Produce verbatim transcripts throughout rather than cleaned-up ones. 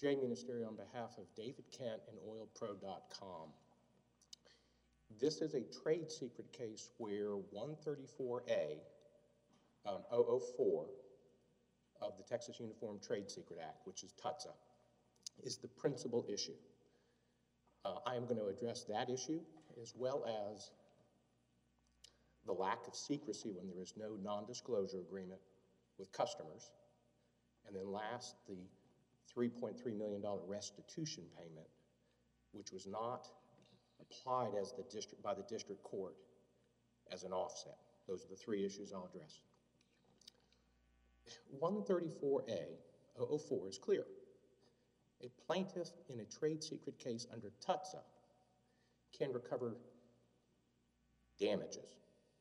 Jay Ministeri on behalf of David Kent and oil pro dot com. This is a trade secret case where one thirty-four A um, oh oh four of the Texas Uniform Trade Secret Act, which is T U T S A, is the principal issue. Uh, I am going to address that issue as well as the lack of secrecy when there is no non-disclosure agreement with customers. And then last, the three point three million dollar restitution payment, which was not applied as the district by the district court as an offset. Those are the three issues I'll address. one thirty-four A oh oh four is clear. A plaintiff in a trade secret case under T U T S A can recover damages.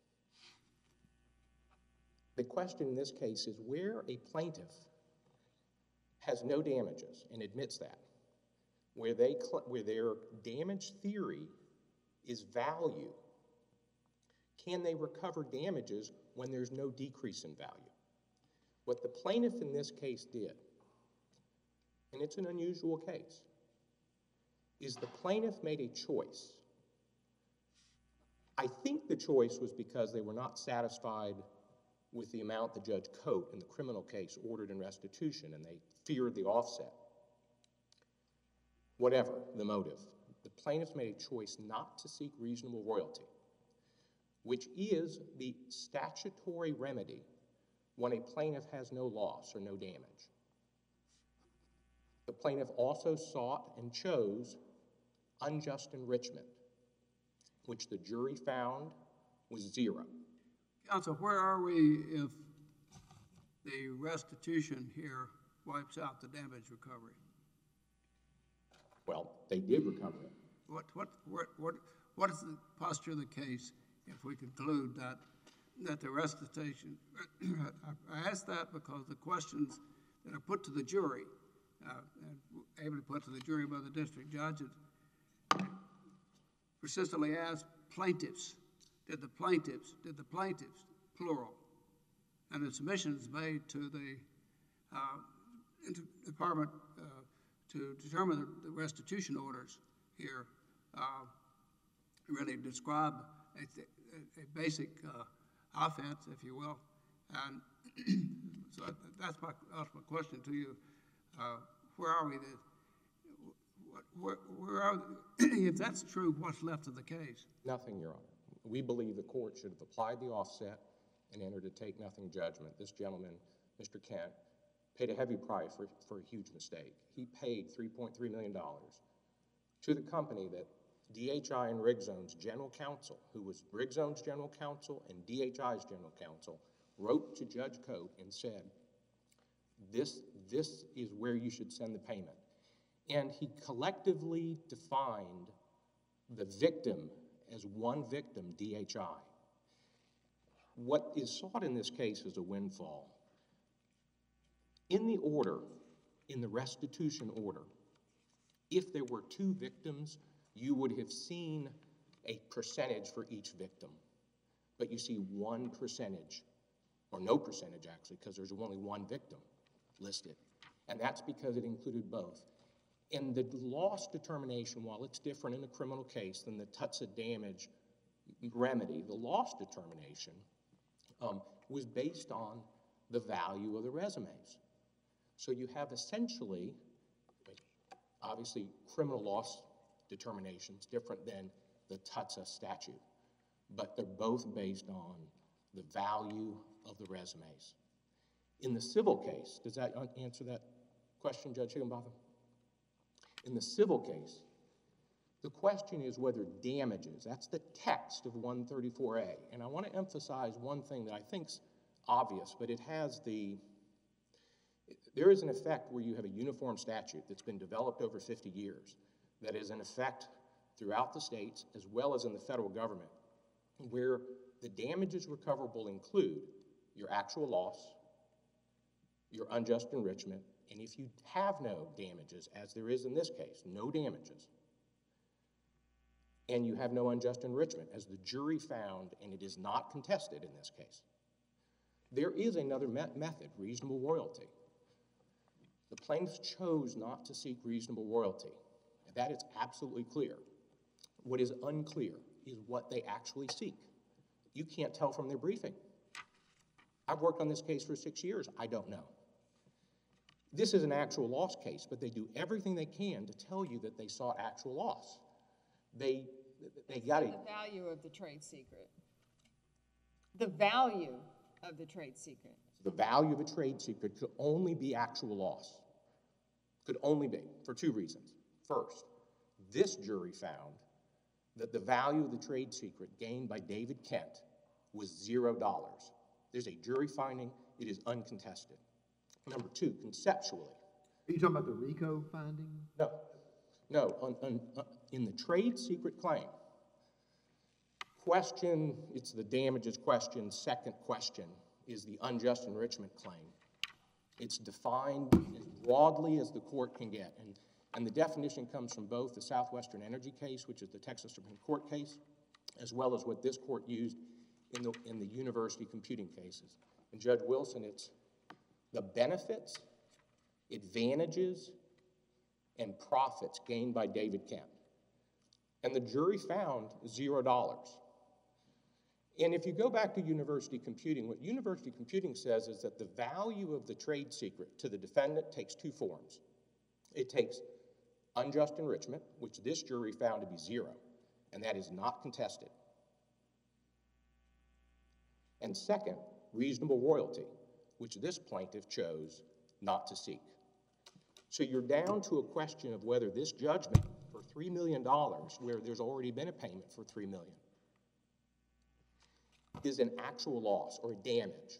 The question in this case is where a plaintiff has no damages and admits that, where, they where their damage theory is value, can they recover damages when there's no decrease in value? What the plaintiff in this case did, and it's an unusual case, is the plaintiff made a choice. I think the choice was because they were not satisfied with the amount the Judge Coate in the criminal case ordered in restitution, and they feared the offset. Whatever the motive, the plaintiff made a choice not to seek reasonable royalty, which is the statutory remedy when a plaintiff has no loss or no damage. The plaintiff also sought and chose unjust enrichment, which the jury found was zero. Counsel, where are we if the restitution here wipes out the damage recovery? Well, they did recover it. What, what, what, what, what is the posture of the case if we conclude that, that the restitution, I ask that because the questions that are put to the jury, uh, and able to put to the jury by the district judges, persistently ask plaintiffs, did the plaintiffs, did the plaintiffs, plural, and the submissions made to the uh, department uh, to determine the, the restitution orders here uh, really describe a, a, a basic uh, offense, if you will. And so that's my, that's my question to you. Uh, where are we? Where, where are, if that's true, what's left of the case? Nothing, Your Honor. We believe the court should have applied the offset and entered a take-nothing judgment. This gentleman, Mister Kent, paid a heavy price for, for a huge mistake. He paid three point three million dollars to the company that D H I and Rigzone's general counsel, who was Rigzone's general counsel and D H I's general counsel, wrote to Judge Coate and said, this, this is where you should send the payment. And he collectively defined the victim as one victim, D H I. What is sought in this case is a windfall. In the order, in the restitution order, if there were two victims, you would have seen a percentage for each victim. But you see one percentage, or no percentage actually, because there's only one victim listed. And that's because it included both. And the loss determination, while it's different in a criminal case than the T U T S A damage remedy, the loss determination um, was based on the value of the resumes. So you have essentially, obviously, criminal loss determinations different than the T U T S A statute, but they're both based on the value of the resumes. In the civil case, does that answer that question, Judge Higginbotham? In the civil case, the question is whether damages, that's the text of one thirty-four A. And I want to emphasize one thing that I think's obvious, but it has the, there is an effect where you have a uniform statute that's been developed over fifty years that is in effect throughout the states as well as in the federal government, where the damages recoverable include your actual loss, your unjust enrichment, and if you have no damages, as there is in this case, no damages, and you have no unjust enrichment, as the jury found, and it is not contested in this case, there is another me method, reasonable royalty. The plaintiffs chose not to seek reasonable royalty. And that is absolutely clear. What is unclear is what they actually seek. You can't tell from their briefing. I've worked on this case for six years. I don't know. This is an actual loss case, but they do everything they can to tell you that they sought actual loss. They, they got it. The value of the trade secret. The value of the trade secret. The value of a trade secret could only be actual loss. Could only be, for two reasons. First, this jury found that the value of the trade secret gained by David Kent was zero dollars. There's a jury finding. It is uncontested. Number two, conceptually. Are you talking about the RICO finding? No, no, on, on, uh, in the trade secret claim, question, it's the damages question, second question is the unjust enrichment claim. It's defined as broadly as the court can get, and, and the definition comes from both the Southwestern Energy case, which is the Texas Supreme Court case, as well as what this court used in the, in the university computing cases. And Judge Wilson, it's the benefits, advantages, and profits gained by David Kent. And the jury found zero dollars. And if you go back to university computing, what university computing says is that the value of the trade secret to the defendant takes two forms. It takes unjust enrichment, which this jury found to be zero, and that is not contested. And second, reasonable royalty, which this plaintiff chose not to seek. So you're down to a question of whether this judgment for three million dollars, where there's already been a payment for three million dollars, is an actual loss or a damage.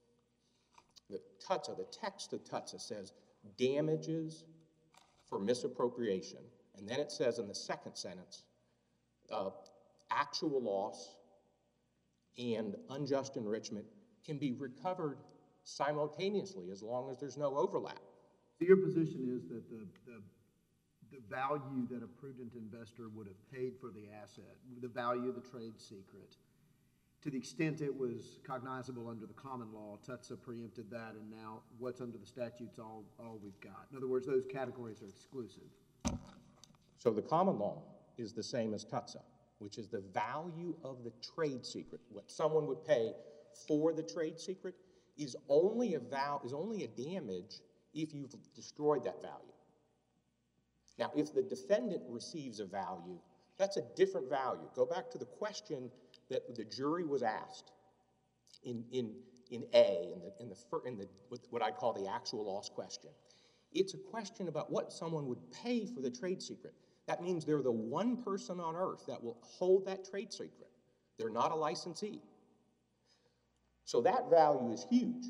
The T U T S A, the text of T U T S A says damages for misappropriation, and then it says in the second sentence, uh, actual loss and unjust enrichment can be recovered simultaneously as long as there's no overlap. So your position is that the, the, the value that a prudent investor would have paid for the asset, the value of the trade secret, to the extent it was cognizable under the common law, T U T S A preempted that, and now what's under the statute's all, all we've got. In other words, those categories are exclusive. So the common law is the same as T U T S A, which is the value of the trade secret. What someone would pay for the trade secret is only a val is only a damage if you've destroyed that value. Now, if the defendant receives a value, that's a different value. Go back to the question that the jury was asked in, in, in A, in, the, in, the, in the, what I call the actual loss question. It's a question about what someone would pay for the trade secret. That means they're the one person on earth that will hold that trade secret. They're not a licensee. So that value is huge.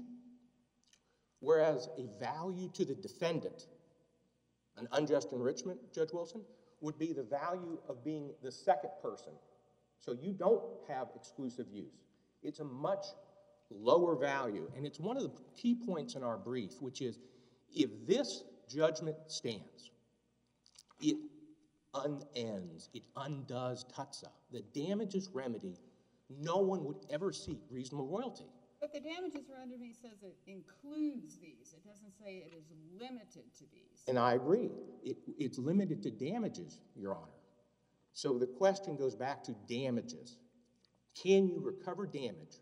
Whereas a value to the defendant, an unjust enrichment, Judge Wilson, would be the value of being the second person. So you don't have exclusive use. It's a much lower value. And it's one of the key points in our brief, which is if this judgment stands, it unends, it undoes T U T S A. The damages remedy, no one would ever seek reasonable royalty. But the damages remedy says it includes these. It doesn't say it is limited to these. And I agree. It, it's limited to damages, Your Honor. So the question goes back to damages. Can you recover damage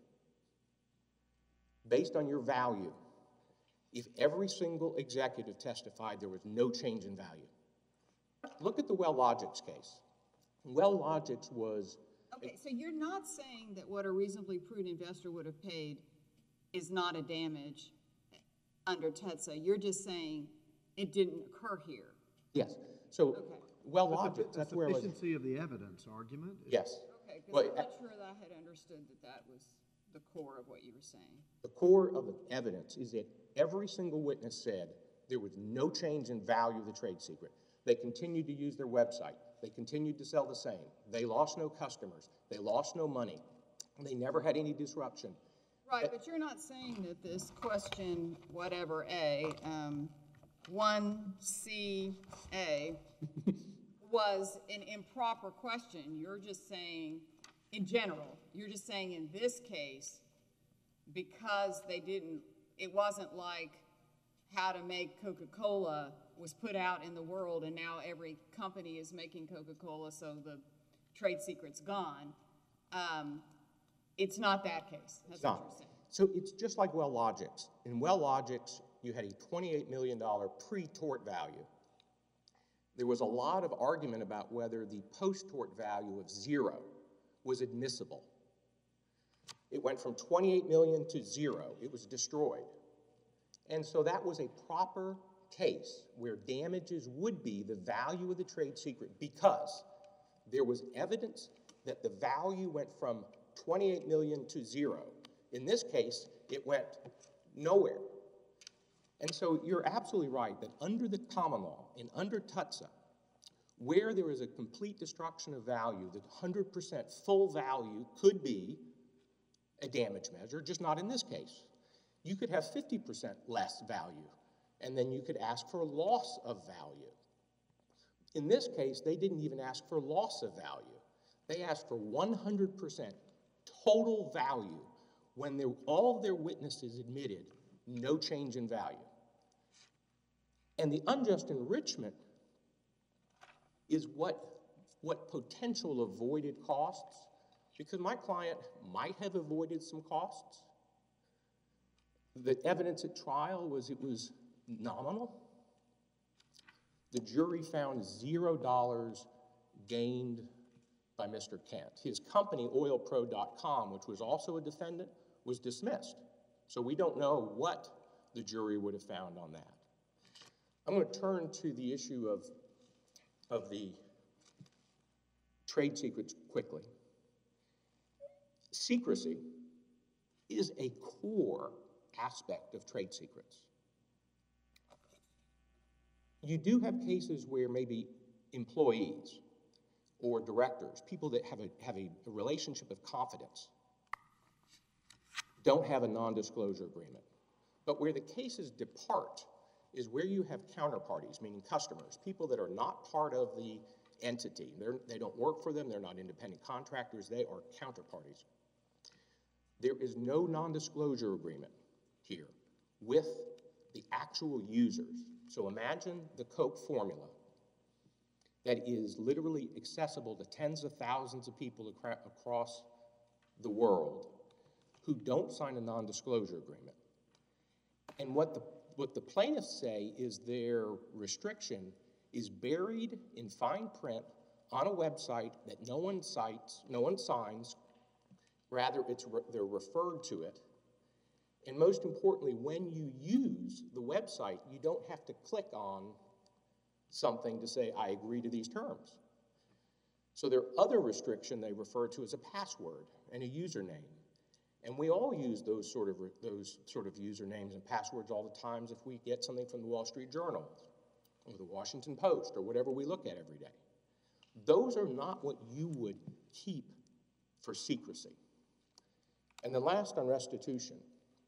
based on your value if every single executive testified there was no change in value? Look at the WellLogix case. WellLogix was... Okay, so you're not saying that what a reasonably prudent investor would have paid is not a damage under T U T S A. You're just saying it didn't occur here. Yes. So Okay. WellLogix, that's where it was... Sufficiency of the evidence argument? Yes. Okay, because Well, I'm not sure that I had understood that that was the core of what you were saying. The core of the evidence is that every single witness said there was no change in value of the trade secret. They continued to use their website. They continued to sell the same. They lost no customers. They lost no money. They never had any disruption. Right, but you're not saying that this question, whatever A, um, one C A, was an improper question. You're just saying, in general, you're just saying in this case, because they didn't, it wasn't like how to make Coca-Cola was put out in the world, and now every company is making Coca-Cola, so the trade secret's gone. Um, it's not that case. That's It's what not. you're saying. So it's just like WellLogix. In WellLogix, you had a twenty-eight million dollars pre-tort value. There was a lot of argument about whether the post-tort value of zero was admissible. It went from twenty-eight million dollars to zero. It was destroyed. And so that was a proper case where damages would be the value of the trade secret because there was evidence that the value went from twenty-eight million dollars to zero. In this case, it went nowhere. And so you're absolutely right that under the common law and under T U T S A, where there is a complete destruction of value, the one hundred percent full value could be a damage measure, just not in this case. You could have fifty percent less value, and then you could ask for loss of value. In this case, they didn't even ask for loss of value. They asked for one hundred percent total value when all of their witnesses admitted no change in value. And the unjust enrichment is what, what potential avoided costs, because my client might have avoided some costs. The evidence at trial was it was nominal. The jury found zero dollars gained by Mister Kent. His company, oil pro dot com, which was also a defendant, was dismissed. So we don't know what the jury would have found on that. I'm going to turn to the issue of, of the trade secrets quickly. Secrecy is a core aspect of trade secrets. You do have cases where maybe employees or directors, people that have a, have a, a relationship of confidence, don't have a non-disclosure agreement. But where the cases depart is where you have counterparties, meaning customers, people that are not part of the entity. They're, they don't work for them, they're not independent contractors, they are counterparties. There is no non-disclosure agreement here with the actual users. So imagine the Coke formula that is literally accessible to tens of thousands of people acra- across the world who don't sign a non-disclosure agreement. And what the, what the plaintiffs say is their restriction is buried in fine print on a website that no one cites, no one signs, rather it's re- they're referred to it. And most importantly, when you use the website, you don't have to click on something to say, I agree to these terms. So their other restriction they refer to as a password and a username. And we all use those sort of, those sort of usernames and passwords all the times if we get something from the Wall Street Journal or the Washington Post or whatever we look at every day. Those are not what you would keep for secrecy. And then last on restitution.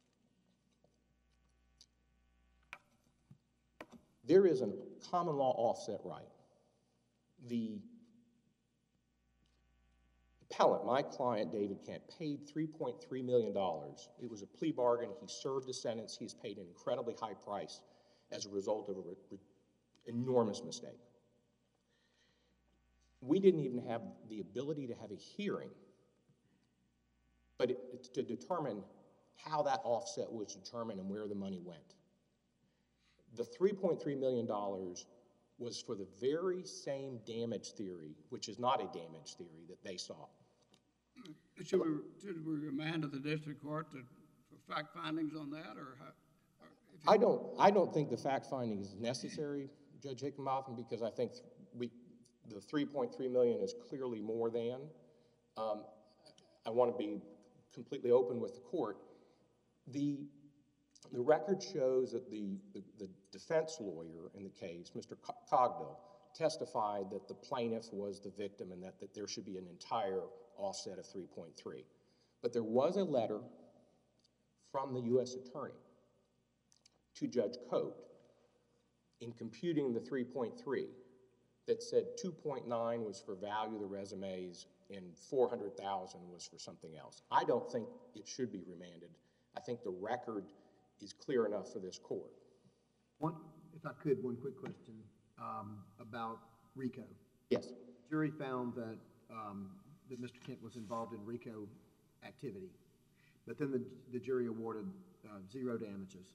There is a common law offset right. The appellant, my client, David Kent, paid three point three million dollars. It was a plea bargain. He served a sentence. He's paid an incredibly high price as a result of an enormous mistake. We didn't even have the ability to have a hearing, but it, to determine how that offset was determined and where the money went. The three point three million dollars was for the very same damage theory, which is not a damage theory, that they saw. Should we, should we remand to the district court to, for fact findings on that, or how? Or if you- I don't, I don't think the fact finding is necessary, Judge Hickenbotham, because I think we, the three point three million dollars is clearly more than. Um, I want to be completely open with the court. The, the record shows that the, the, the defense lawyer in the case, Mister Cogdill, testified that the plaintiff was the victim and that, that there should be an entire offset of three point three. But there was a letter from the U S attorney to Judge Cote in computing the three point three that said two point nine was for value of the resumes and four hundred thousand was for something else. I don't think it should be remanded. I think the record is clear enough for this court. One, if I could, one quick question um, about RICO. Yes. Jury found that, um, that Mister Kent was involved in RICO activity, but then the, the jury awarded uh, zero damages.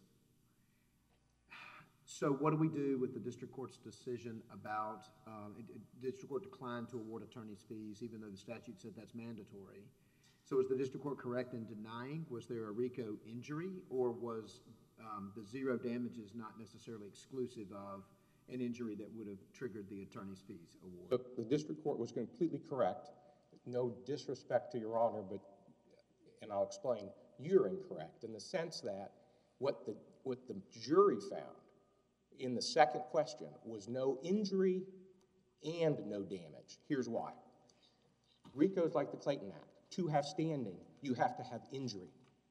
So what do we do with the district court's decision about, um, it, it, district court declined to award attorney's fees even though the statute said that's mandatory? So was the district court correct in denying? Was there a RICO injury, or was um, the zero damages not necessarily exclusive of an injury that would have triggered the attorney's fees award? So the district court was completely correct. No disrespect to Your Honor, but, and I'll explain, you're incorrect in the sense that what the, what the jury found in the second question was no injury and no damage. Here's why. RICO is like the Clayton Act. To have standing, you have to have injury.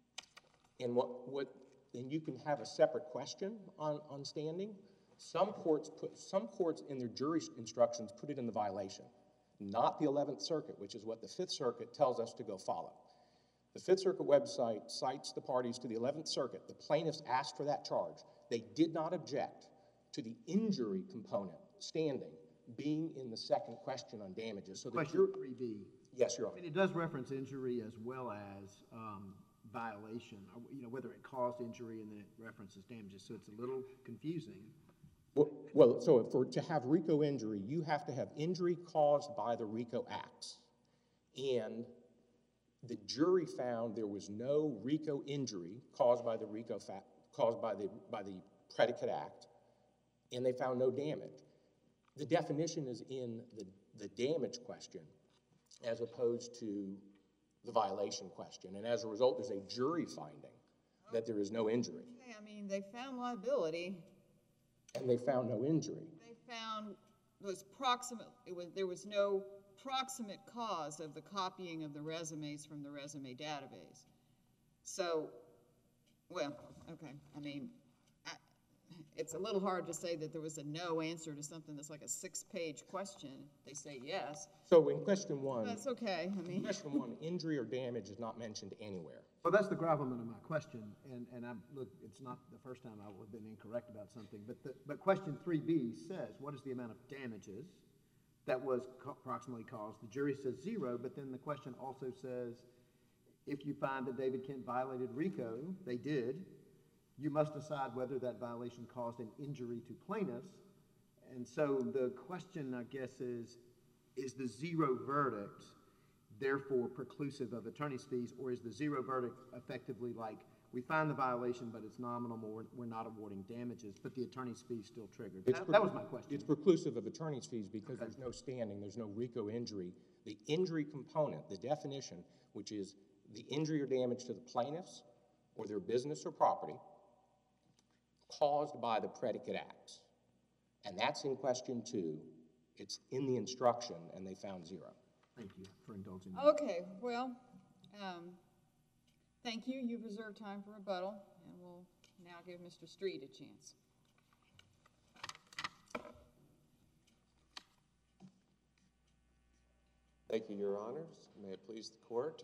And what, what, and you can have a separate question on, on standing. Some courts put, some courts in their jury instructions put it in the violation, not the eleventh Circuit, which is what the Fifth Circuit tells us to go follow. The Fifth Circuit website cites the parties to the eleventh Circuit. The plaintiffs asked for that charge. They did not object to the injury component, standing, being in the second question on damages. So the Question jury, three B. yes, Your I Honor. mean, it does reference injury as well as um, violation, uh, you know, whether it caused injury and then it references damages, so it's a little confusing. Well, well, so for to have RICO injury, you have to have injury caused by the RICO acts. And the jury found there was no RICO injury caused by the RICO fact, caused by the by the predicate act, and they found no damage. The definition is in the, the damage question as opposed to the violation question. And as a result, there's a jury finding that there is no injury. Okay, I mean, they found liability. And they found no injury. They found was proximate, it was, there was no proximate cause of the copying of the resumes from the resume database. So, well, okay, I mean, I, it's a little hard to say that there was a no answer to something that's like a six-page question. They say yes. So in question one, That's okay, I mean. question one, injury or damage is not mentioned anywhere. Well, that's the gravamen of my question, and, and I'm, look, it's not the first time I would have been incorrect about something, but the, but question three B says, what is the amount of damages that was co approximately caused? The jury says zero, but then the question also says, if you find that David Kent violated RICO, they did, you must decide whether that violation caused an injury to plaintiffs. And so the question, I guess, is, is the zero verdict therefore preclusive of attorney's fees, or is the zero verdict effectively like, we find the violation, but it's nominal, we're, we're not awarding damages, but the attorney's fees still triggered? That, that was my question. It's preclusive of attorney's fees because there's no standing, there's no RICO injury. The injury component, the definition, which is the injury or damage to the plaintiffs or their business or property caused by the predicate acts. And that's in question two. It's in the instruction, and they found zero. Thank you for indulging me. Okay, well, um, thank you. You've reserved time for rebuttal, and we'll now give Mister Street a chance. Thank you, Your Honors. May it please the court.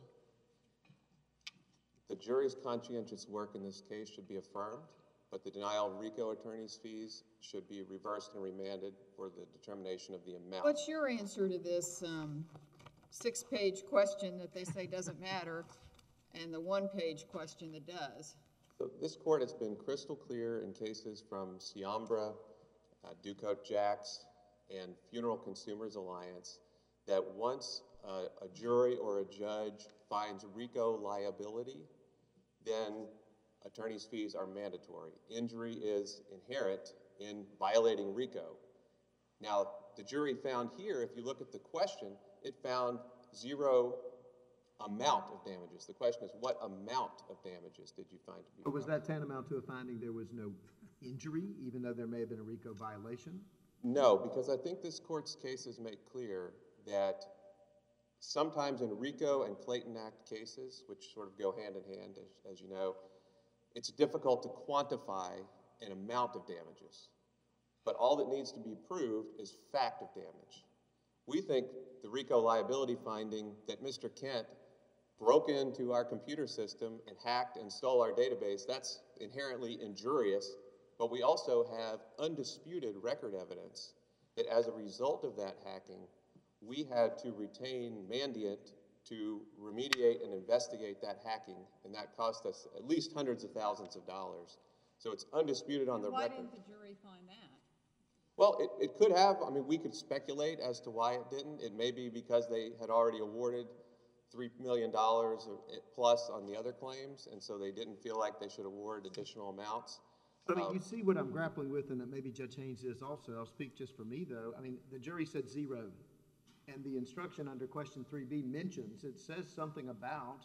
The jury's conscientious work in this case should be affirmed, but the denial of RICO attorney's fees should be reversed and remanded for the determination of the amount. What's your answer to this um, six-page question that they say doesn't matter and the one-page question that does? So this court has been crystal clear in cases from Siambra, uh, Ducote Jacks, and Funeral Consumers Alliance that once uh, a jury or a judge finds RICO liability, then attorney's fees are mandatory. Injury is inherent in violating RICO. Now, the jury found here, if you look at the question, it found zero amount of damages. The question is, what amount of damages did you find to be? But was that tantamount to a finding there was no injury, even though there may have been a RICO violation? No, because I think this court's cases make clear that sometimes in RICO and Clayton Act cases, which sort of go hand in hand, as, as you know, it's difficult to quantify an amount of damages. But all that needs to be proved is fact of damage. We think the RICO liability finding that Mister Kent broke into our computer system and hacked and stole our database, that's inherently injurious But we also have undisputed record evidence that as a result of that hacking, we had to retain Mandiant to remediate and investigate that hacking, and that cost us at least hundreds of thousands of dollars. So it's undisputed on the Why record. didn't the jury find that? Well, it, it could have. I mean, we could speculate as to why it didn't. It may be because they had already awarded three million dollars plus on the other claims, and so they didn't feel like they should award additional amounts. I mean, you see what I'm grappling with, and that maybe Judge Haynes is also. I'll speak just for me, though. I mean, the jury said zero, and the instruction under question three B mentions, it says something about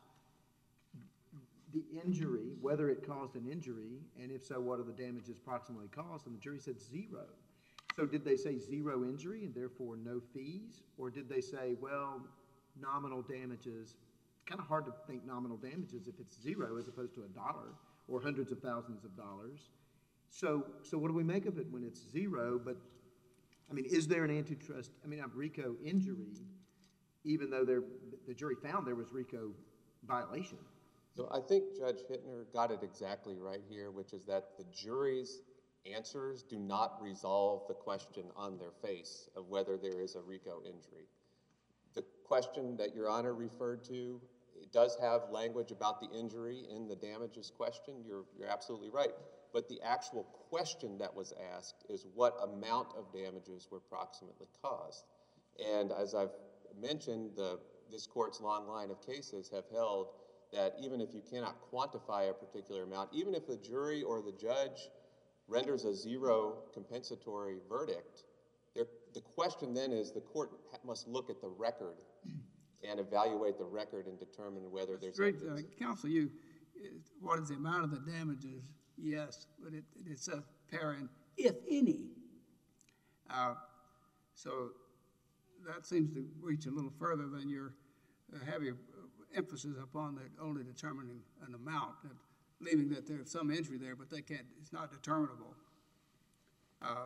the injury, whether it caused an injury, and if so, what are the damages approximately caused, and the jury said zero. So did they say zero injury and therefore no fees, or did they say, well, nominal damages? Kind of hard to think nominal damages if it's zero as opposed to a dollar or hundreds of thousands of dollars. So, so what do we make of it when it's zero? But, I mean, is there an antitrust, I mean, a RICO injury, even though there, the jury found there was RICO violation? So I think Judge Hittner got it exactly right here, which is that the jury's answers do not resolve the question on their face of whether there is a RICO injury. The question that Your Honor referred to, it does have language about the injury in the damages question. You're, you're absolutely right. But the actual question that was asked is what amount of damages were approximately caused. And as I've mentioned, the, this court's long line of cases have held that even if you cannot quantify a particular amount, even if the jury or the judge renders a zero compensatory verdict, there, the question then is the court must look at the record and evaluate the record and determine whether there's Great, uh, evidence. counsel, you, uh, what is the amount of the damages? Yes, but it, it says parent, if any. Uh, so that seems to reach a little further than your uh, heavy emphasis upon the only determining an amount, that leaving that there's some injury there, but they can't, it's not determinable. Uh,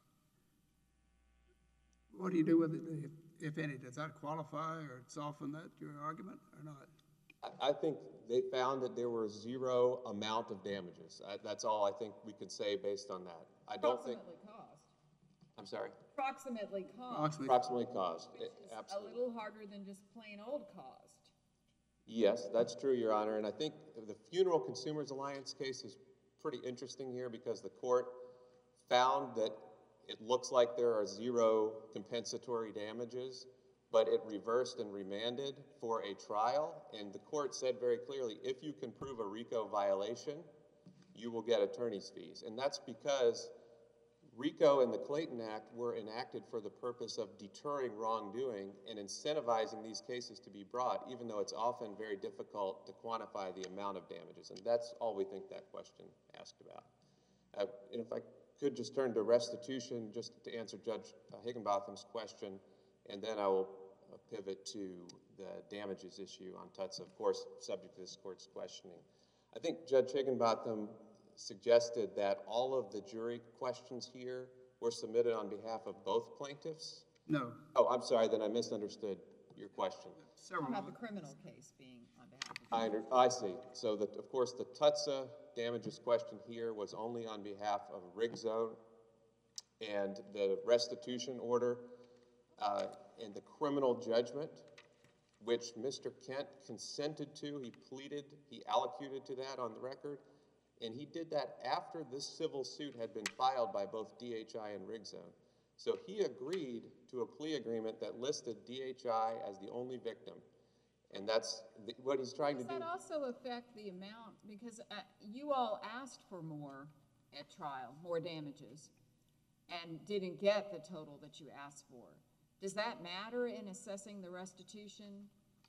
what do you do with it, if, if any? Does that qualify or soften that, your argument, or not? I, I think they found that there were zero amount of damages. I, that's all I think we could say based on that. I don't think, Approximately caused. I'm sorry, Approximately caused, Approximately. approximately caused. which It- is a absolutely. little harder than just plain old caused. Yes, that's true, Your Honor, and I think the Funeral Consumers Alliance case is pretty interesting here because the court found that it looks like there are zero compensatory damages, but it reversed and remanded for a trial, and the court said very clearly, if you can prove a RICO violation, you will get attorney's fees, and that's because RICO and the Clayton Act were enacted for the purpose of deterring wrongdoing and incentivizing these cases to be brought, even though it's often very difficult to quantify the amount of damages. And that's all we think that question asked about. Uh, and if I could just turn to restitution, just to answer Judge uh, Higginbotham's question, and then I will uh, pivot to the damages issue on Tutsa, of course, subject to this court's questioning. I think Judge Higginbotham suggested that all of the jury questions here were submitted on behalf of both plaintiffs. No, Oh, I'm sorry, then I misunderstood your question. several. About the criminal case being on behalf of. I, under, I see. So, that, of course, the Tutsa damages question here was only on behalf of Rigzone, and the restitution order uh, and the criminal judgment, which Mister Kent consented to, he pleaded, he allocated to that on the record, and he did that after this civil suit had been filed by both D H I and Rigzone. So he agreed to a plea agreement that listed D H I as the only victim, and that's the, what he's trying Does to do. that also affect the amount, because uh, you all asked for more at trial, more damages, and didn't get the total that you asked for. Does that matter in assessing the restitution?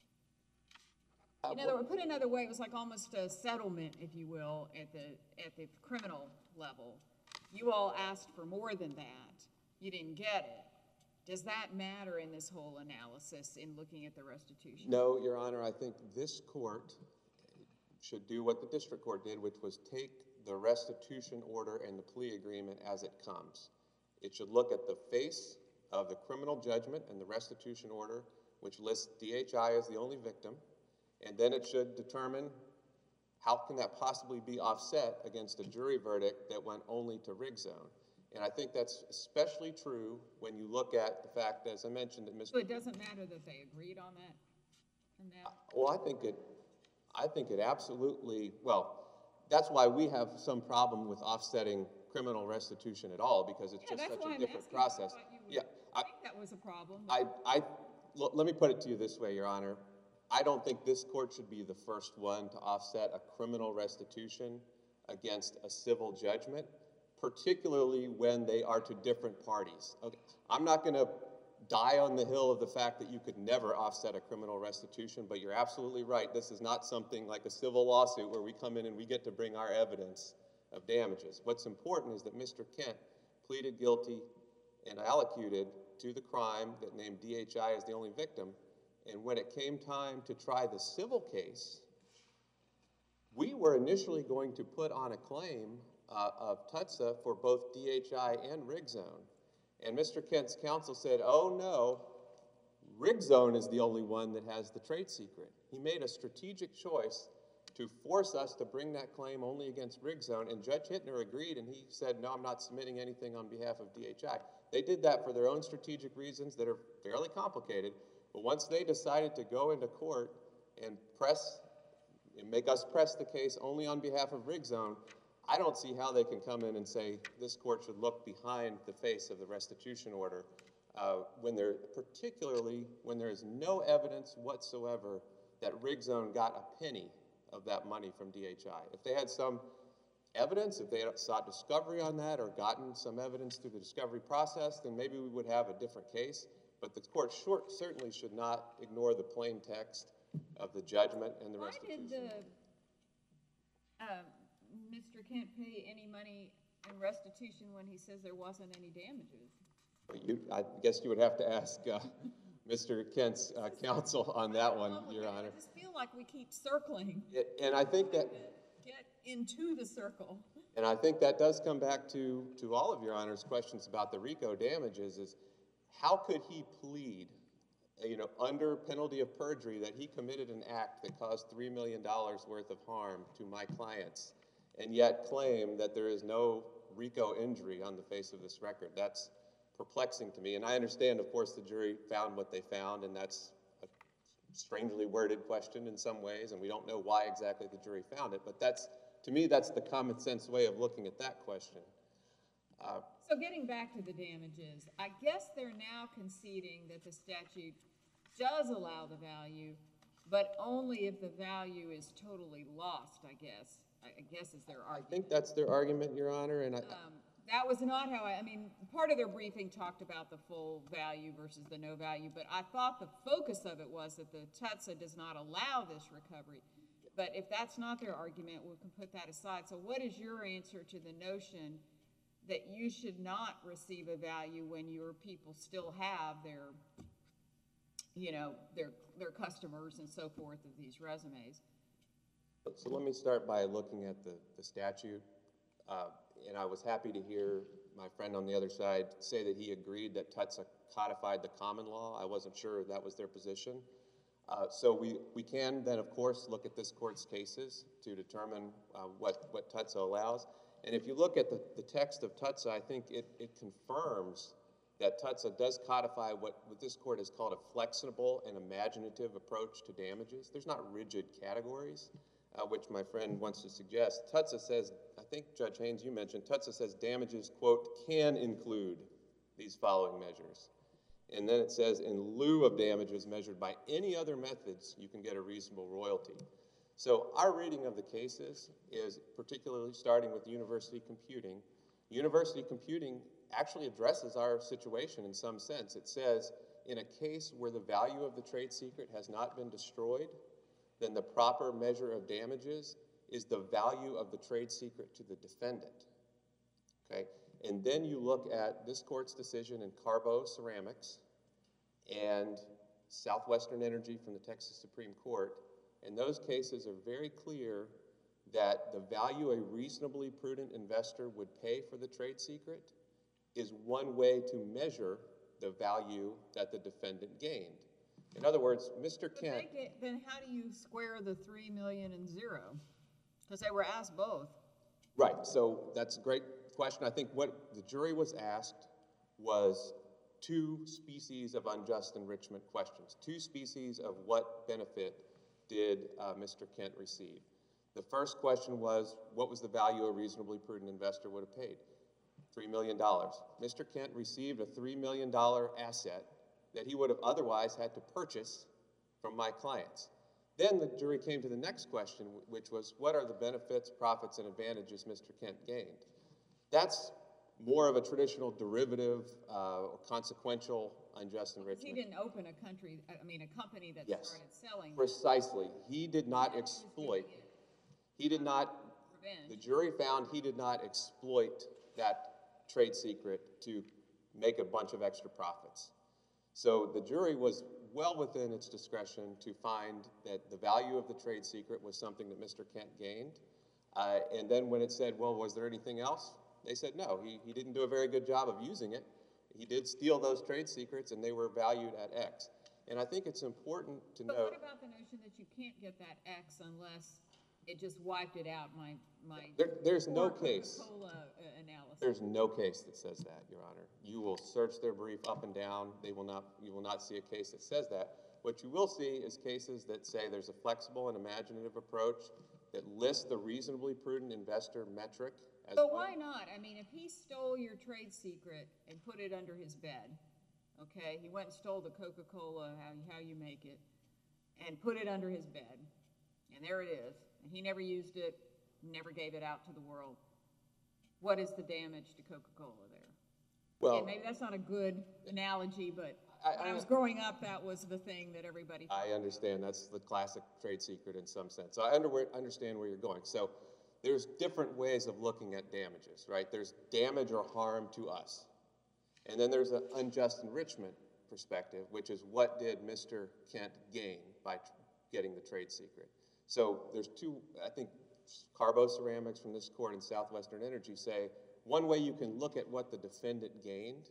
In other words, put another way, it was like almost a settlement, if you will, at the, at the criminal level. You all asked for more than that. You didn't get it. Does that matter in this whole analysis in looking at the restitution? No, Your Honor, I think this court should do what the district court did, which was take the restitution order and the plea agreement as it comes. It should look at the face of the criminal judgment and the restitution order, which lists D H I as the only victim, and then it should determine how can that possibly be offset against a jury verdict that went only to RigZone? And I think that's especially true when you look at the fact, as I mentioned, that Mister So it doesn't matter that they agreed on that? On that? Well, I think it, I think it absolutely, well, that's why we have some problem with offsetting criminal restitution at all, because it's Yeah, just that's such why a I'm different asking. I process. thought you would Yeah, I, think that was a problem. I, I, l- let me put it to you this way, Your Honor. I don't think this court should be the first one to offset a criminal restitution against a civil judgment, particularly when they are to different parties. Okay, I'm not going to die on the hill of the fact that you could never offset a criminal restitution, but you're absolutely right. This is not something like a civil lawsuit where we come in and we get to bring our evidence of damages. What's important is that Mister Kent pleaded guilty and allocated to the crime that named D H I as the only victim, and when it came time to try the civil case, we were initially going to put on a claim uh, of T U T S A for both D H I and RigZone. And Mister Kent's counsel said, oh no, RigZone is the only one that has the trade secret. He made a strategic choice to force us to bring that claim only against RigZone, and Judge Hittner agreed, and he said, no, I'm not submitting anything on behalf of D H I. They did that for their own strategic reasons that are fairly complicated, but once they decided to go into court and press, and make us press the case only on behalf of RigZone, I don't see how they can come in and say this court should look behind the face of the restitution order uh, when there, particularly when there is no evidence whatsoever that RigZone got a penny of that money from D H I. If they had some evidence, if they had sought discovery on that or gotten some evidence through the discovery process, then maybe we would have a different case. But the court short, certainly should not ignore the plain text of the judgment and the Why restitution. did the, uh, Mister Kent pay any money in restitution when he says there wasn't any damages? You, I guess you would have to ask uh, Mister Kent's uh, counsel on that one, Your Honor. I just feel like we keep circling. It, and I think that, Get into the circle. and I think that does come back to to all of Your Honor's questions about the RICO damages. Is how could he plead, you know, under penalty of perjury that he committed an act that caused three million dollars worth of harm to my clients, and yet claim that there is no RICO injury on the face of this record? That's perplexing to me. And I understand, of course, the jury found what they found, and that's a strangely worded question in some ways, and we don't know why exactly the jury found it, but that's, to me, that's the common sense way of looking at that question. Uh, So getting back to the damages, I guess they're now conceding that the statute does allow the value, but only if the value is totally lost, I guess. I I guess is their I argument. think that's their argument, Your Honor, and I, Um, that was not how I, I mean, part of their briefing talked about the full value versus the no value, but I thought the focus of it was that the T U T S A does not allow this recovery. But if that's not their argument, we can put that aside. So what is your answer to the notion that you should not receive a value when your people still have their, you know, their, their customers and so forth of these resumes? so let me start by looking at the, the statute. Uh, and I was happy to hear my friend on the other side say that he agreed that T U T S A codified the common law. I wasn't sure that was their position. Uh, so we, we can then, of course, look at this court's cases to determine uh, what, what T U T S A allows. And if you look at the, the text of T U T S A, I think it, it confirms that T U T S A does codify what, what this court has called a flexible and imaginative approach to damages. There's not rigid categories, uh, which my friend wants to suggest. T U T S A says, I think Judge Haynes, you mentioned, T U T S A says damages, quote, can include these following measures. And then it says, in lieu of damages measured by any other methods, you can get a reasonable royalty. So our reading of the cases is particularly starting with University Computing. University Computing actually addresses our situation in some sense. It says, in a case where the value of the trade secret has not been destroyed, then the proper measure of damages is the value of the trade secret to the defendant. Okay? And then you look at this court's decision in Carbo Ceramics and Southwestern Energy from the Texas Supreme Court, and those cases are very clear that the value a reasonably prudent investor would pay for the trade secret is one way to measure the value that the defendant gained. In other words, Mister But Kent... they get, then how do you square the three million and zero? Because they were asked both. Right, so that's a great question. I think what the jury was asked was two species of unjust enrichment questions, two species of what benefit did uh, Mister Kent receive. The first question was, what was the value a reasonably prudent investor would have paid? three million dollars. Mister Kent received a three million dollar asset that he would have otherwise had to purchase from my clients. Then the jury came to the next question, which was, what are the benefits, profits, and advantages Mister Kent gained? That's more of a traditional derivative uh, or consequential unjust enrichment. He didn't open a country, I mean, a company that Yes. started selling. Precisely. He did not exploit, he did not, Revenge. the jury found he did not exploit that trade secret to make a bunch of extra profits. So the jury was well within its discretion to find that the value of the trade secret was something that Mister Kent gained. Uh, and then when it said, well, was there anything else? They said no, he, he didn't do a very good job of using it. He did steal those trade secrets and they were valued at X. And I think it's important to But note— what about the notion that you can't get that X unless it just wiped it out, my, my there, there's no poor case. Coca-Cola uh, analysis? There's no case that says that, Your Honor. You will search their brief up and down. They will not, you will not see a case that says that. What you will see is cases that say there's a flexible and imaginative approach that lists the reasonably prudent investor metric as But one. why not? I mean, if he stole your trade secret and put it under his bed, okay, he went and stole the Coca-Cola, how, how you make it, and put it under his bed, and there it is, and he never used it, never gave it out to the world. What is the damage to Coca-Cola there? Well, And maybe that's not a good analogy, but I- when I I- was growing up, that was the thing that everybody thought. I understand. That's the classic trade secret in some sense. So I under, understand where you're going. So there's different ways of looking at damages, right? There's damage or harm to us. And then there's an unjust enrichment perspective, which is what did Mister Kent gain by tr- getting the trade secret? So there's two, I think Carbo Ceramics from this court and Southwestern Energy say one way you can look at what the defendant gained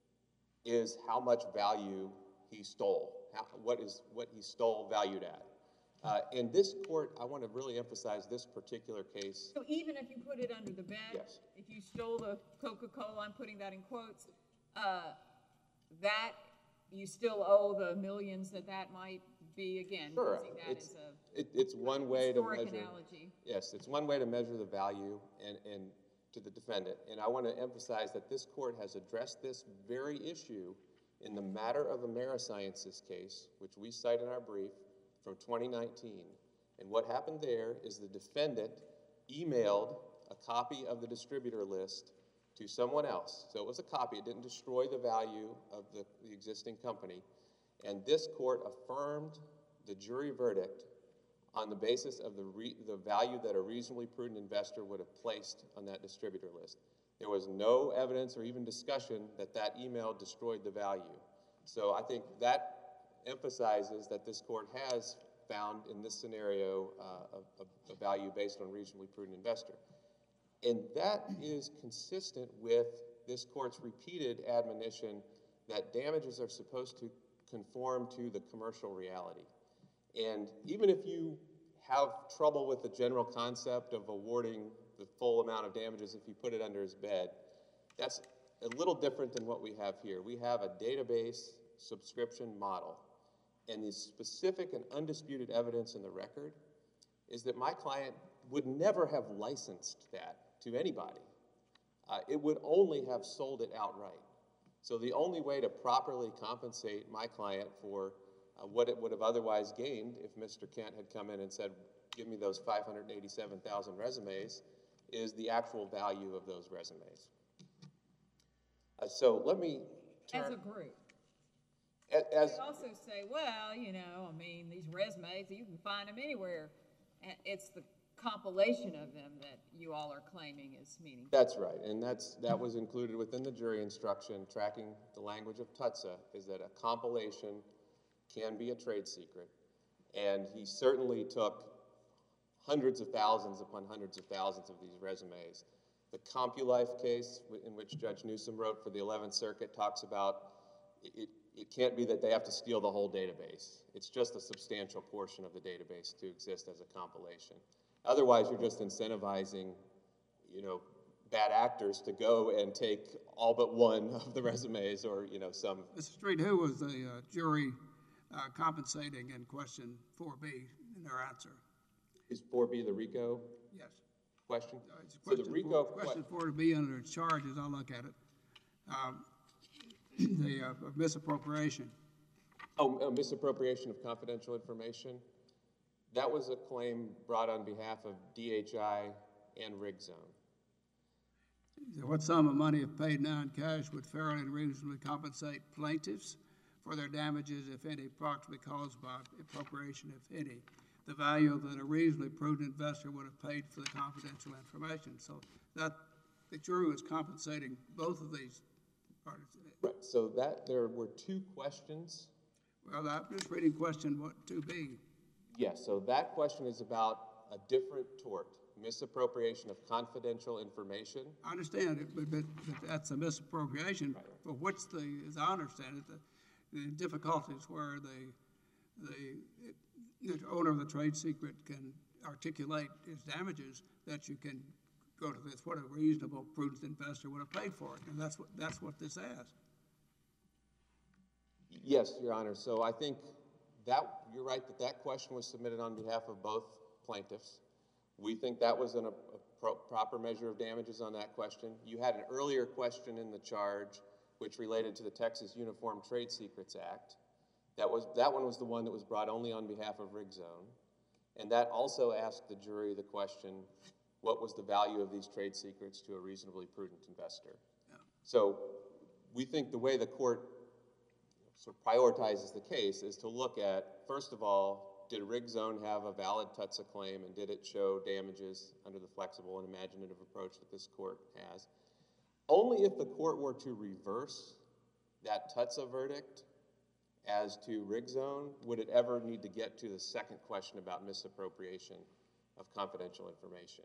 is how much value he stole, how, what is what he stole valued at. Uh, in this court, I want to really emphasize this particular case. So even if you put it under the bed, Yes. if you stole the Coca-Cola, I'm putting that in quotes, uh, that you still owe the millions that that might be, again, Sure, using that it's, as a it, it's one way to historic measure. analogy. Yes, it's one way to measure the value and, and to the defendant. And I want to emphasize that this court has addressed this very issue in the Matter of Amerisciences case, which we cite in our brief from twenty nineteen. And what happened there is the defendant emailed a copy of the distributor list to someone else. So it was a copy. It didn't destroy the value of the, the existing company. And this court affirmed the jury verdict on the basis of the, re, the value that a reasonably prudent investor would have placed on that distributor list. There was no evidence or even discussion that that email destroyed the value. So I think that emphasizes that this court has found in this scenario uh, a, a value based on reasonably prudent investor. And that is consistent with this court's repeated admonition that damages are supposed to conform to the commercial reality. And even if you have trouble with the general concept of awarding the full amount of damages if you put it under his bed, that's a little different than what we have here. We have a database subscription model. And the specific and undisputed evidence in the record is that my client would never have licensed that to anybody. Uh, it would only have sold it outright. So the only way to properly compensate my client for uh, what it would have otherwise gained if Mister Kent had come in and said, give me those five hundred eighty-seven thousand resumes, is the actual value of those resumes. Uh, so let me turn— As a group. a- As, They also say, well, you know, I mean, these resumes, you can find them anywhere. And it's the compilation of them that you all are claiming is meaningful. That's right, and that's, that was included within the jury instruction, tracking the language of Tutsa, is that a compilation can be a trade secret. And he certainly took hundreds of thousands upon hundreds of thousands of these resumes. The CompuLife case, in which Judge Newsom wrote for the eleventh Circuit, talks about it, it can't be that they have to steal the whole database. It's just a substantial portion of the database to exist as a compilation. Otherwise, you're just incentivizing, you know, bad actors to go and take all but one of the resumes or, you know, some. Mister Street, who was the uh, jury uh, compensating in question four B in their answer? Is four B the RICO Yes. question? Uh, it's So the question RICO, four, que- question four to be under charge, as I look at it, um, the uh, of misappropriation. oh, uh, misappropriation of confidential information. That was a claim brought on behalf of D H I and RigZone. So what sum of money, if paid now in cash, would fairly and reasonably compensate plaintiffs for their damages, if any, approximately caused by appropriation, if any? The value that a reasonably prudent investor would have paid for the confidential information. So that the jury was compensating both of these parties. Right, so that, there were two questions. Well, I'm just reading question what two B. Yes, so that question is about a different tort, misappropriation of confidential information. I understand it, but, but, but that's a misappropriation. Right, right. For which the, as I understand it, the, the difficulties where the, the, the owner of the trade secret can articulate his damages, that you can go to this, what a reasonable, prudent investor would have paid for it, and that's what, that's what this asks. Yes, Your Honor, so I think that, you're right that that question was submitted on behalf of both plaintiffs. We think that was an, a, a pro, proper measure of damages on that question. You had an earlier question in the charge which related to the Texas Uniform Trade Secrets Act. That, was, that one was the one that was brought only on behalf of RigZone. And that also asked the jury the question, what was the value of these trade secrets to a reasonably prudent investor? Yeah. So we think the way the court sort of prioritizes the case is to look at, first of all, did RigZone have a valid T U T S A claim, and did it show damages under the flexible and imaginative approach that this court has? Only if the court were to reverse that T U T S A verdict as to RigZone would it ever need to get to the second question about misappropriation of confidential information.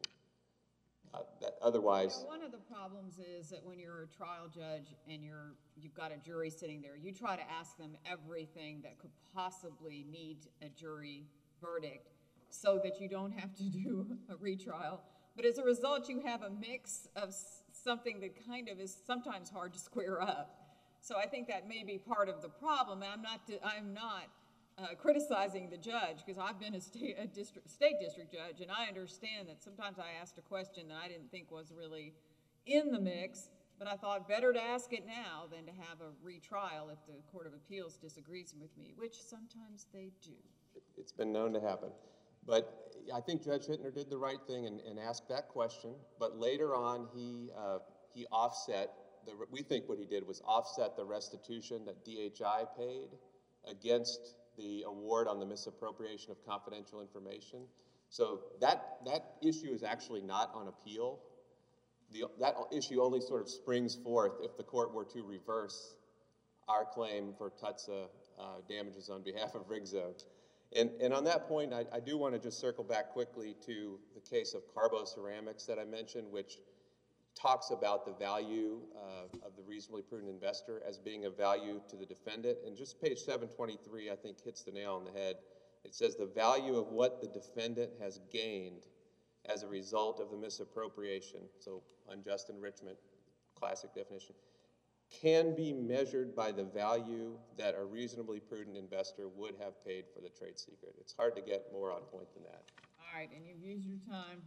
Uh, that otherwise, You know, one of the problems is that when you're a trial judge and you're, you've got a jury sitting there, you try to ask them everything that could possibly need a jury verdict so that you don't have to do a retrial. But as a result, you have a mix of s- something that kind of is sometimes hard to square up. So I think that may be part of the problem. I'm not, I'm not Uh, criticizing the judge, because I've been a state, a district, state district judge, and I understand that sometimes I asked a question that I didn't think was really in the mix, but I thought better to ask it now than to have a retrial if the Court of Appeals disagrees with me, which sometimes they do. it's been known to happen. But I think Judge Hittner did the right thing and, and asked that question, but later on he, uh, he offset, the, we think what he did was offset the restitution that D H I paid against the award on the misappropriation of confidential information. So that, that issue is actually not on appeal. The, that issue only sort of springs forth if the court were to reverse our claim for T U T S A uh, damages on behalf of RigZone. And, and on that point, I, I do want to just circle back quickly to the case of Carbo Ceramics that I mentioned, which talks about the value uh, of the reasonably prudent investor as being of value to the defendant. And just page seven twenty-three, I think, hits the nail on the head. It says the value of what the defendant has gained as a result of the misappropriation, so unjust enrichment, classic definition, can be measured by the value that a reasonably prudent investor would have paid for the trade secret. It's hard to get more on point than that. All right, and you've used your time.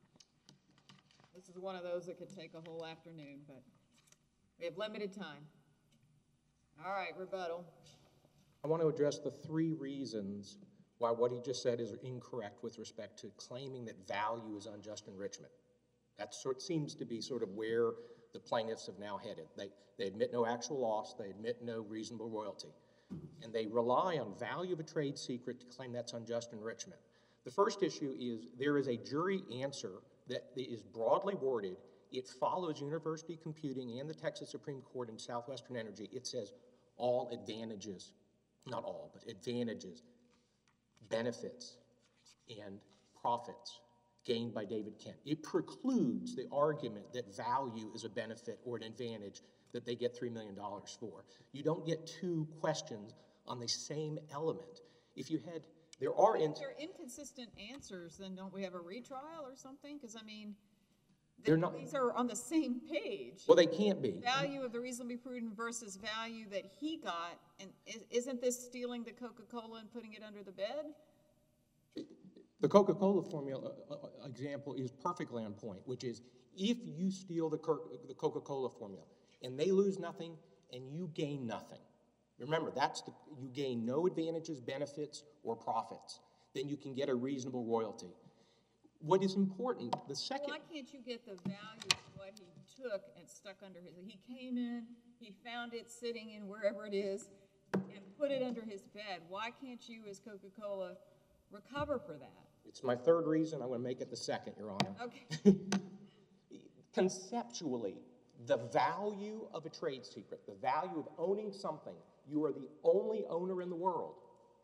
This is one of those that could take a whole afternoon, but we have limited time. All right, rebuttal. I want to address the three reasons why what he just said is incorrect with respect to claiming that value is unjust enrichment. That sort seems to be sort of where the plaintiffs have now headed. They, they admit no actual loss, they admit no reasonable royalty, and they rely on value of a trade secret to claim that's unjust enrichment. The first issue is there is a jury answer that is broadly worded. It follows University Computing and the Texas Supreme Court in Southwestern Energy. It says all advantages, not all, but advantages, benefits, and profits gained by David Kent. It precludes the argument that value is a benefit or an advantage that they get three million dollars for. You don't get two questions on the same element. If you had There are, If in, they're inconsistent answers, then don't we have a retrial or something? Because I mean, th- They're not- these are on the same page. well, they can't be. Value of the reasonably prudent versus value that he got, and is, isn't this stealing the Coca-Cola and putting it under the bed? The Coca-Cola formula uh, uh, example is perfectly on point, which is if you steal the, Cur- the Coca-Cola formula and they lose nothing and you gain nothing, remember that's the, you gain no advantages, benefits, or profits, then you can get a reasonable royalty. What is important, the second... Why can't you get the value of what he took and stuck under his, he came in, he found it sitting in wherever it is, and put it under his bed. Why can't you, as Coca-Cola, recover for that? It's my third reason. I'm going to make it the second, Your Honor. Okay. Conceptually, the value of a trade secret, the value of owning something, you are the only owner in the world.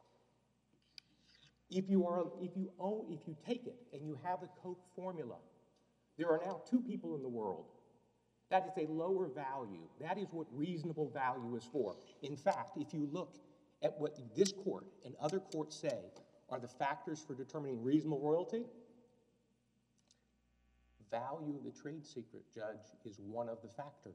If you are, if you own, if you take it and you have the Coke formula, there are now two people in the world. That is a lower value. That is what reasonable value is for. In fact, if you look at what this court and other courts say are the factors for determining reasonable royalty, value of the trade secret, Judge, is one of the factors.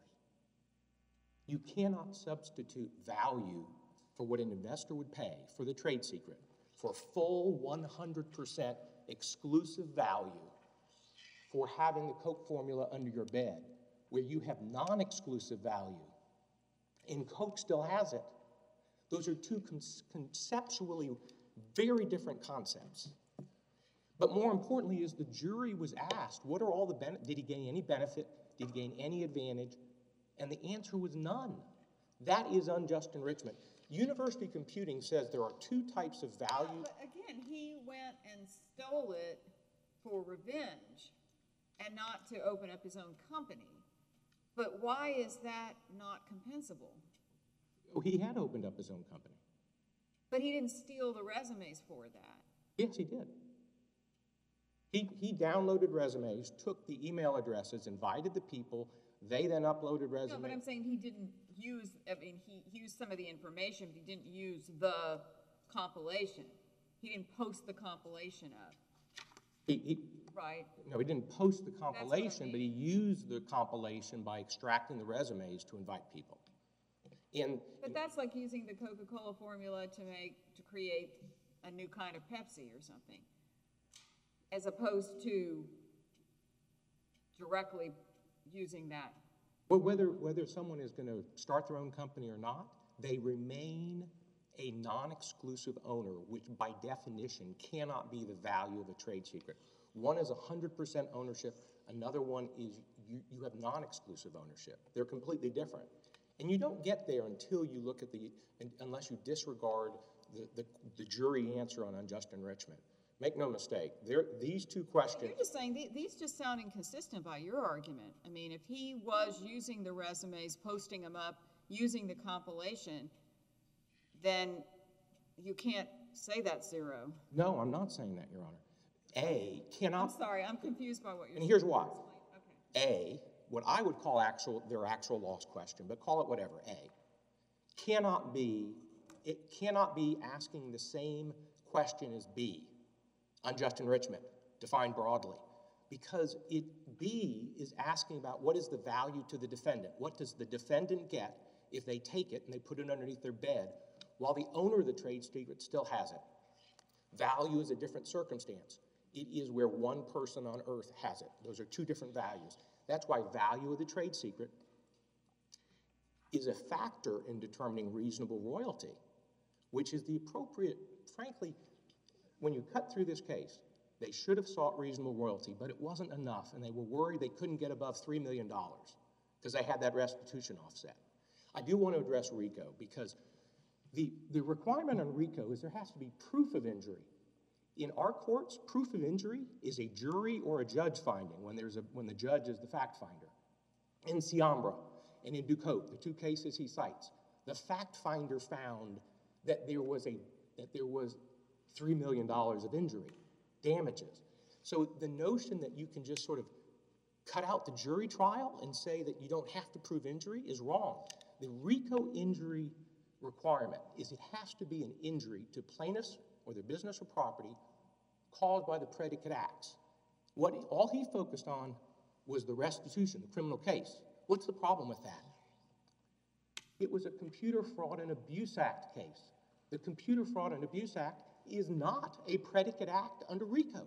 You cannot substitute value for what an investor would pay for the trade secret for full one hundred percent exclusive value for having the Coke formula under your bed, where you have non-exclusive value, and Coke still has it. Those are two con conceptually very different concepts. But more importantly is the jury was asked, what are all the benefits? Did he gain any benefit? Did he gain any advantage? And the answer was none. That is unjust enrichment. University Computing says there are two types of value. But again, he went and stole it for revenge and not to open up his own company. But why is that not compensable? Oh, he had opened up his own company. But he didn't steal the resumes for that. Yes, he did. He, he downloaded resumes, took the email addresses, invited the people, they then uploaded resumes. No, but I'm saying he didn't use, I mean, he used some of the information, but he didn't use the compilation. He didn't post the compilation up, He, he, right? no, he didn't post the what I compilation, mean. but he used the compilation by extracting the resumes to invite people. And But that's like using the Coca-Cola formula to make, to create a new kind of Pepsi or something, as opposed to directly using that. but whether, whether someone is going to start their own company or not, they remain a non-exclusive owner, which by definition cannot be the value of a trade secret. One is one hundred percent ownership. Another one is you, you have non-exclusive ownership. They're completely different. And you don't get there until you look at the, unless you disregard the, the, the jury answer on unjust enrichment. Make no mistake, there, these two questions. You're just saying, the- these just sound inconsistent by your argument. I mean, if he was using the resumes, posting them up, using the compilation, then you can't say that's zero. No, I'm not saying that, Your Honor. A, I'm cannot, sorry, I'm confused by what you're and saying. here's why. Okay. A, what I would call actual, their actual loss question, but call it whatever, A, cannot be, it cannot be asking the same question as B, unjust enrichment, defined broadly, because it, B is asking about what is the value to the defendant. What does the defendant get if they take it and they put it underneath their bed while the owner of the trade secret still has it? Value is a different circumstance. It is where one person on earth has it. Those are two different values. That's why value of the trade secret is a factor in determining reasonable royalty, which is the appropriate, frankly, when you cut through this case, they should have sought reasonable royalty, but it wasn't enough, and they were worried they couldn't get above three million dollars because they had that restitution offset. I do want to address RICO because the, the requirement on RICO is there has to be proof of injury. In our courts, proof of injury is a jury or a judge finding when, there's a, when the judge is the fact finder. In Siambra and in Ducote, the two cases he cites, the fact finder found that there was, a, that there was three million dollars of injury, damages. So the notion that you can just sort of cut out the jury trial and say that you don't have to prove injury is wrong. The RICO injury requirement is it has to be an injury to plaintiffs or their business or property caused by the predicate acts. What, all he focused on was the restitution, the criminal case. What's the problem with that? It was a Computer Fraud and Abuse Act case. The Computer Fraud and Abuse Act is not a predicate act under RICO.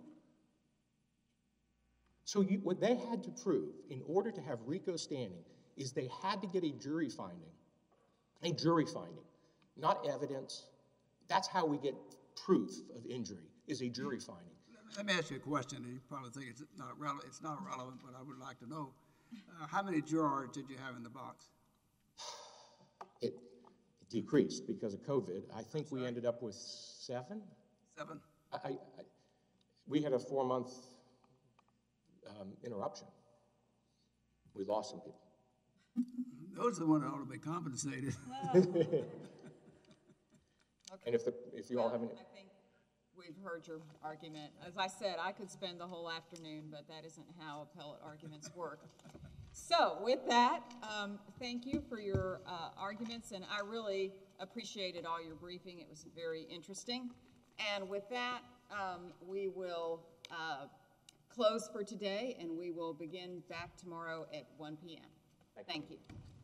So you, what they had to prove in order to have RICO standing is they had to get a jury finding, a jury finding, not evidence. That's how we get proof of injury, is a jury finding. Let me ask you a question, and you probably think it's not relevant, it's not relevant, but I would like to know. Uh, how many jurors did you have in the box? It, it decreased because of COVID. I think we ended up with seven. Seven? I, I, we had a four-month um, interruption. We lost some people. Those are the ones that ought to be compensated. And if the, if you all have any, I think we've heard your argument. As I said, I could spend the whole afternoon, but that isn't how appellate arguments work. So with that, um, thank you for your uh, arguments, and I really appreciated all your briefing. It was very interesting. And with that, um, we will uh, close for today, and we will begin back tomorrow at one p m Thank you.